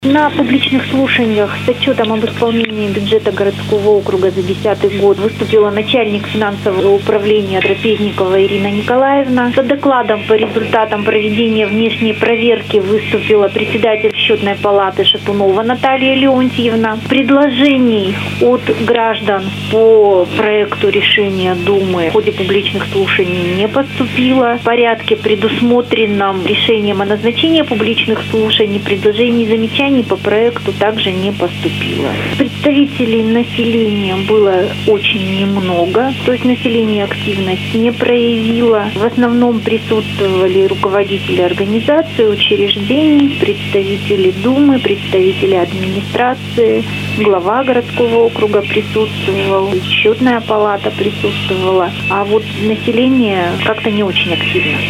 На публичных слушаниях с отчетом об исполнении бюджета городского округа за 2010 год выступила начальник финансового управления Трапезникова Ирина Николаевна. С докладом по результатам проведения внешней проверки выступила председатель счетной палаты Шатунова Наталья Леонтьевна. Предложений от граждан по проекту решения Думы в ходе публичных слушаний не поступило. В порядке, предусмотренном решением о назначении публичных слушаний, предложений и замечаний по проекту также не поступило. Представителей населения было очень немного, то есть население активность не проявило. В основном присутствовали руководители организаций, учреждений, представители Думы, представители администрации, глава городского округа присутствовал, счетная палата присутствовала, а вот население как-то не очень активно.